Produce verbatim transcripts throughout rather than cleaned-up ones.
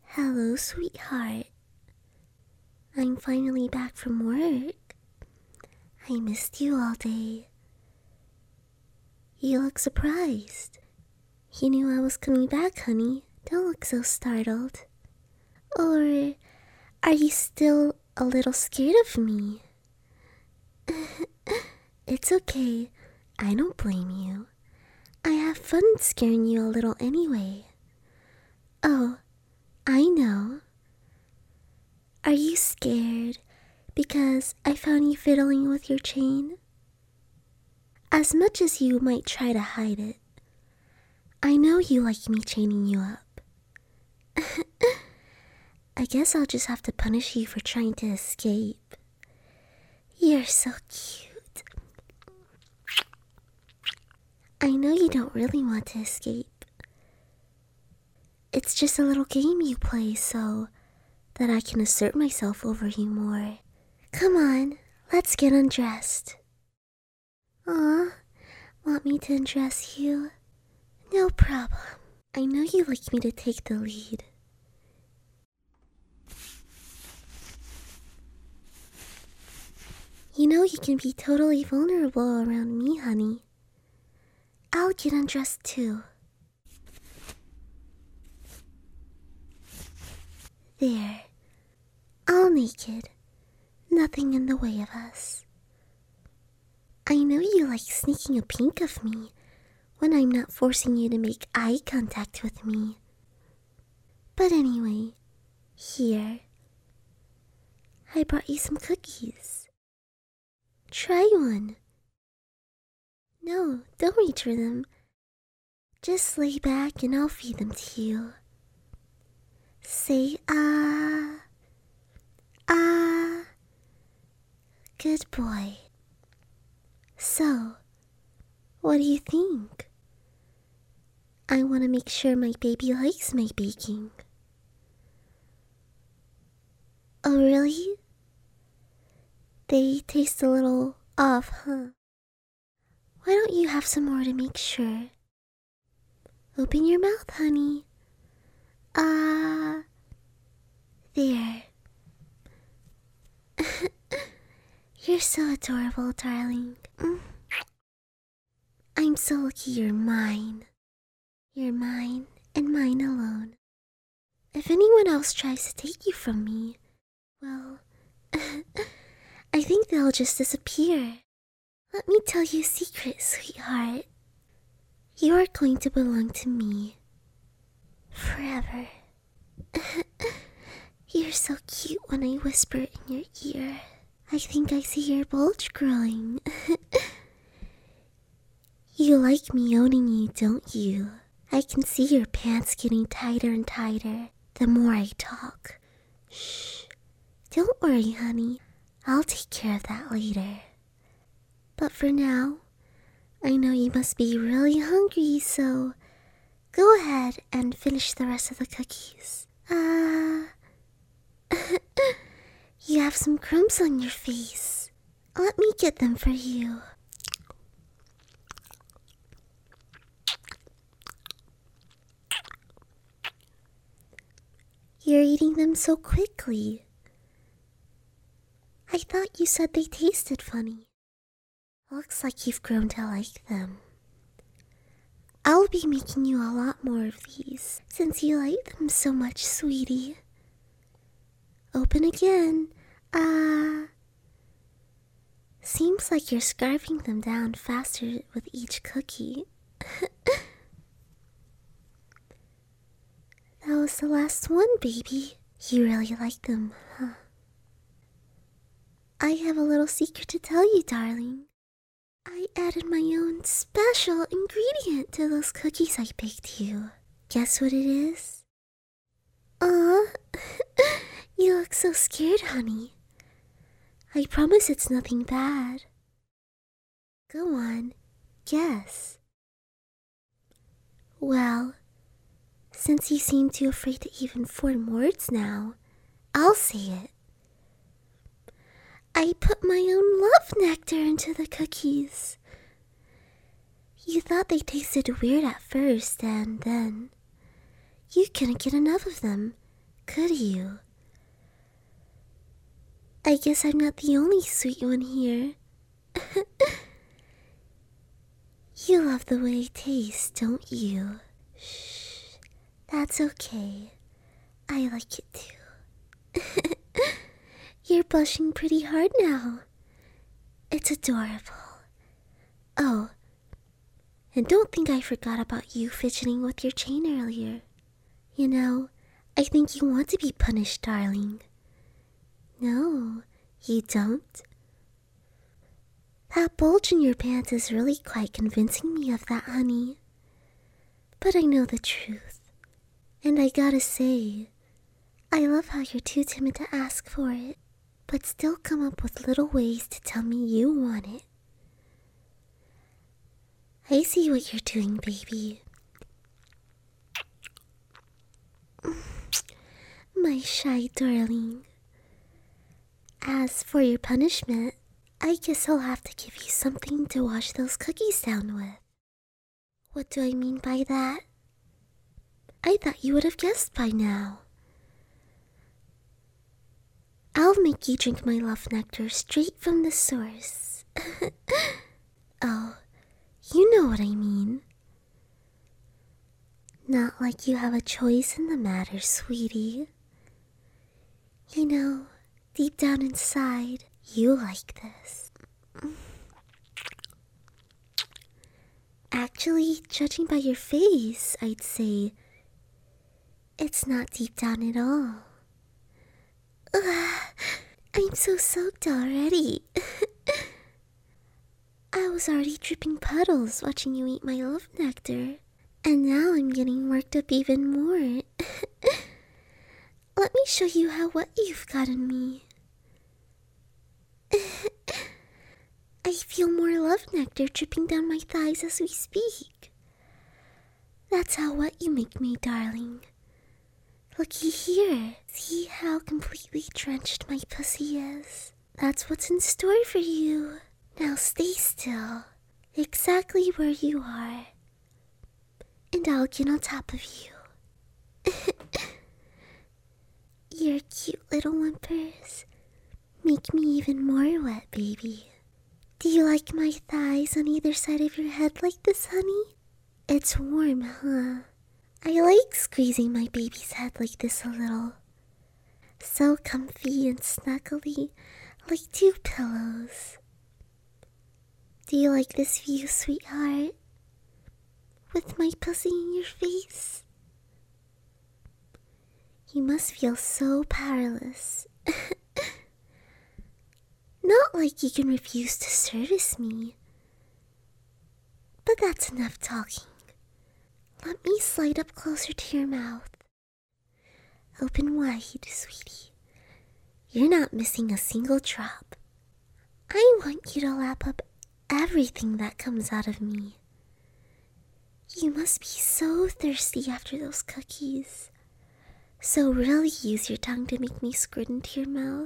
Hello, sweetheart. I'm finally back from work. I missed you all day. You look surprised. You knew I was coming back, honey. Don't look so startled. Or are you still a little scared of me? It's okay. I don't blame you. I have fun scaring you a little anyway. Oh, I know. Are you scared because I found you fiddling with your chain? As much as you might try to hide it, I know you like me chaining you up. I guess I'll just have to punish you for trying to escape. You're so cute. I know you don't really want to escape. It's just a little game you play so that I can assert myself over you more. Come on, let's get undressed. Aw, want me to undress you? No problem. I know you like me to take the lead. You know you can be totally vulnerable around me, honey. I'll get undressed too. There. All naked. Nothing in the way of us. I know you like sneaking a peek of me when I'm not forcing you to make eye contact with me. But anyway, here. I brought you some cookies. Try one. No, don't reach for them. Just lay back and I'll feed them to you. Say ah. Ah. Good boy. So, what do you think? I want to make sure my baby likes my baking. Oh, really? They taste a little off, huh? Why don't you have some more to make sure? Open your mouth, honey. Ah. There. You're so adorable, darling. Mm. I'm so lucky you're mine. You're mine and mine alone. If anyone else tries to take you from me, well, I think they'll just disappear. Let me tell you a secret, sweetheart. You are going to belong to me. Forever. You're so cute when I whisper in your ear. I think I see your bulge growing. You like me owning you, don't you? I can see your pants getting tighter and tighter the more I talk. Shh. Don't worry, honey. I'll take care of that later. But for now, I know you must be really hungry, so go ahead and finish the rest of the cookies. Ah. Uh, you have some crumbs on your face. Let me get them for you. You're eating them so quickly. I thought you said they tasted funny. Looks like you've grown to like them. I'll be making you a lot more of these since you like them so much, sweetie. Open again. Ah. Uh, seems like you're scarfing them down faster with each cookie. That was the last one, baby. You really like them, huh? I have a little secret to tell you, darling. I added my own special ingredient to those cookies I baked you. Guess what it is? Aw, you look so scared, honey. I promise it's nothing bad. Go on, guess. Well, since you seem too afraid to even form words now, I'll say it. I put my own love nectar into the cookies. You thought they tasted weird at first, and then you couldn't get enough of them, could you? I guess I'm not the only sweet one here. You love the way it tastes, don't you? Shh, that's okay. I like it too. You're blushing pretty hard now. It's adorable. Oh, and don't think I forgot about you fidgeting with your chain earlier. You know, I think you want to be punished, darling. No, you don't. That bulge in your pants is really quite convincing me of that, honey. But I know the truth. And I gotta say, I love how you're too timid to ask for it, but still come up with little ways to tell me you want it. I see what you're doing, baby. My shy darling. As for your punishment, I guess I'll have to give you something to wash those cookies down with. What do I mean by that? I thought you would have guessed by now. I'll make you drink my love nectar straight from the source. Oh, you know what I mean. Not like you have a choice in the matter, sweetie. You know, deep down inside, you like this. Actually, judging by your face, I'd say it's not deep down at all. Ugh, I'm so soaked already. I was already dripping puddles watching you eat my love nectar, and now I'm getting worked up even more. Let me show you how wet you've gotten me. I feel more love nectar dripping down my thighs as we speak. That's how wet you make me, darling. Looky here. See how completely drenched my pussy is? That's what's in store for you. Now stay still, exactly where you are, and I'll get on top of you. Your cute little whimpers make me even more wet, baby. Do you like my thighs on either side of your head like this, honey? It's warm, huh? I like squeezing my baby's head like this a little. So comfy and snuggly, like two pillows. Do you like this view, sweetheart? With my pussy in your face? You must feel so powerless. Not like you can refuse to service me. But that's enough talking. Let me slide up closer to your mouth. Open wide, sweetie. You're not missing a single drop. I want you to lap up everything that comes out of me. You must be so thirsty after those cookies. So really use your tongue to make me squirt into your mouth.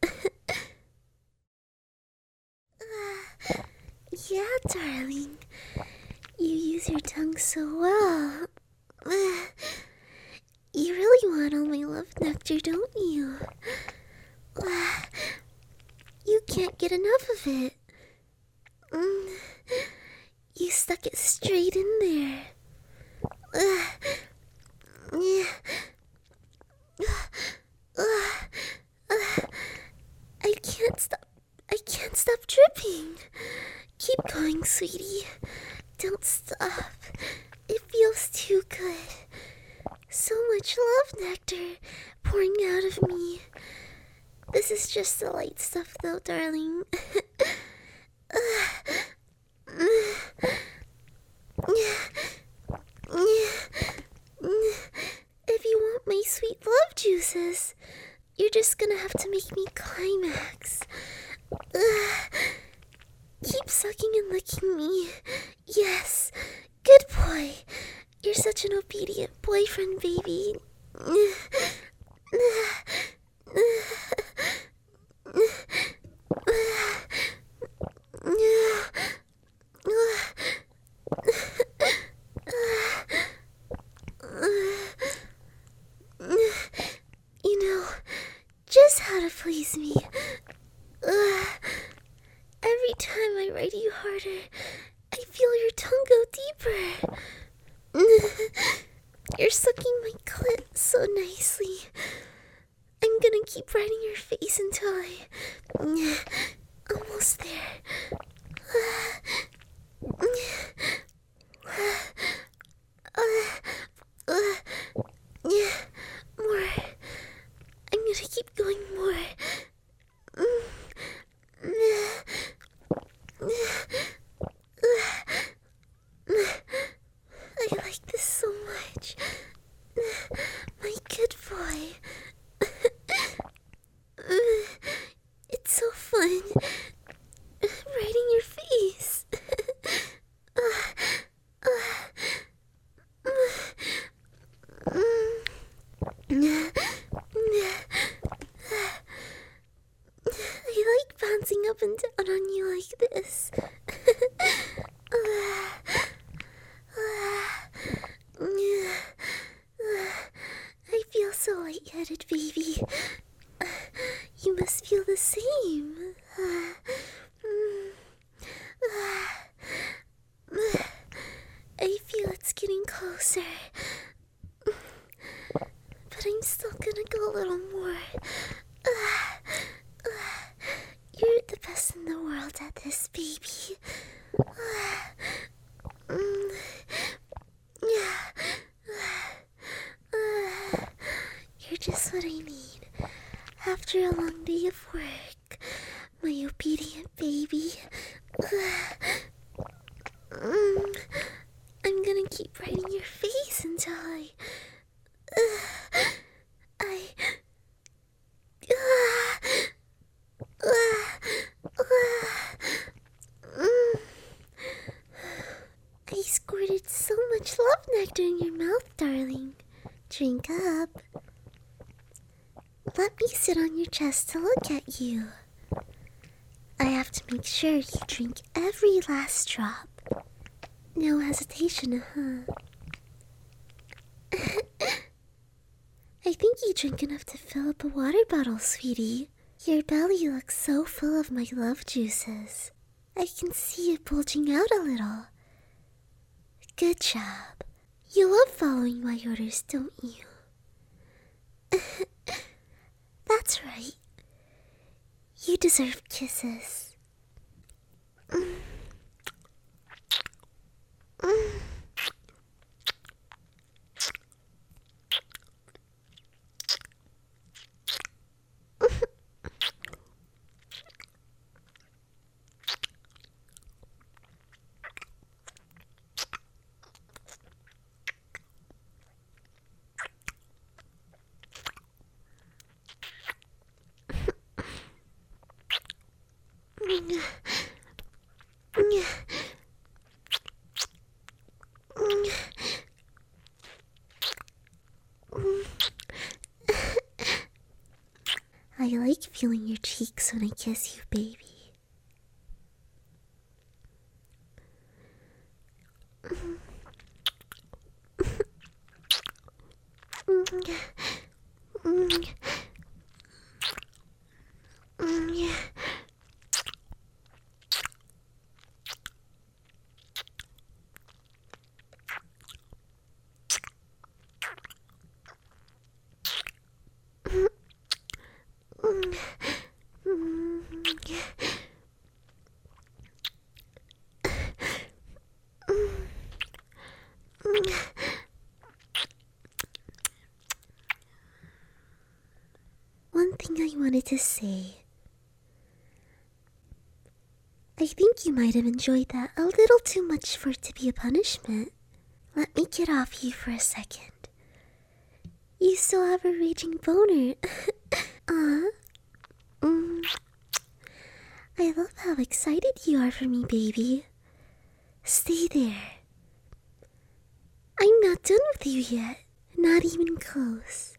uh, yeah, darling. You use your tongue so well. Uh, you really want all my love nectar, don't you? Uh, you can't get enough of it. Mm, you stuck it straight in there. Uh, yeah. Uh, uh, I can't stop. I can't stop dripping. Keep going, sweetie. Don't stop. It feels too good. So much love nectar pouring out of me. This is just the light stuff, though, darling. If you want my sweet love juices, you're just gonna have to make me climax. Keep sucking and licking me. Yes, good boy. You're such an obedient boyfriend, baby. please me. Ugh. Every time I ride you harder, I feel your tongue go deeper. You're sucking my clit so nicely. I'm gonna keep riding your face until I... Almost there. More. I'm gonna keep going more. I like this so much. My good boy. It's so fun. Riding your face. I like bouncing up and down on you like this. I feel so lightheaded, baby. You must feel the same. I feel it's getting closer. But I'm still gonna go a little more. You're the best in the world at this, baby. You're just what I need after a long day of work, my obedient baby. I'm gonna keep riding your face until I... I... I squirted so much love nectar in your mouth, darling. Drink up. Let me sit on your chest to look at you. I have to make sure you drink every last drop. No hesitation, huh? I think you drink enough to fill up a water bottle, sweetie. Your belly looks so full of my love juices. I can see it bulging out a little. Good job. You love following my orders, don't you? That's right. You deserve kisses. Mm. Mm. I like feeling your cheeks when I kiss you, baby. One thing I wanted to say. I think you might have enjoyed that a little too much for it to be a punishment. Let me get off you for a second. You still have a raging boner. Uh, mm. I love how excited you are for me, baby. Stay there. I'm not done with you yet. Not even close.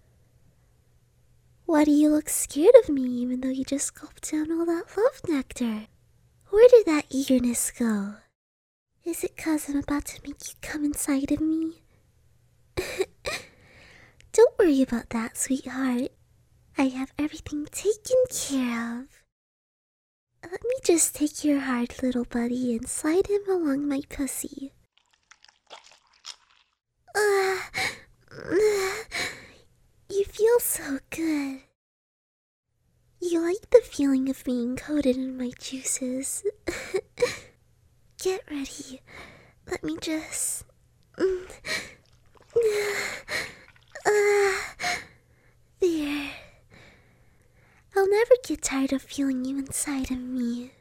Why do you look scared of me even though you just gulped down all that love nectar? Where did that eagerness go? Is it 'cause I'm about to make you come inside of me? Don't worry about that, sweetheart. I have everything taken care of. Let me just take your hard little buddy and slide him along my pussy. Uh, you feel so good. You like the feeling of being coated in my juices. Get ready. Let me just... Uh, there. I'll never get tired of feeling you inside of me.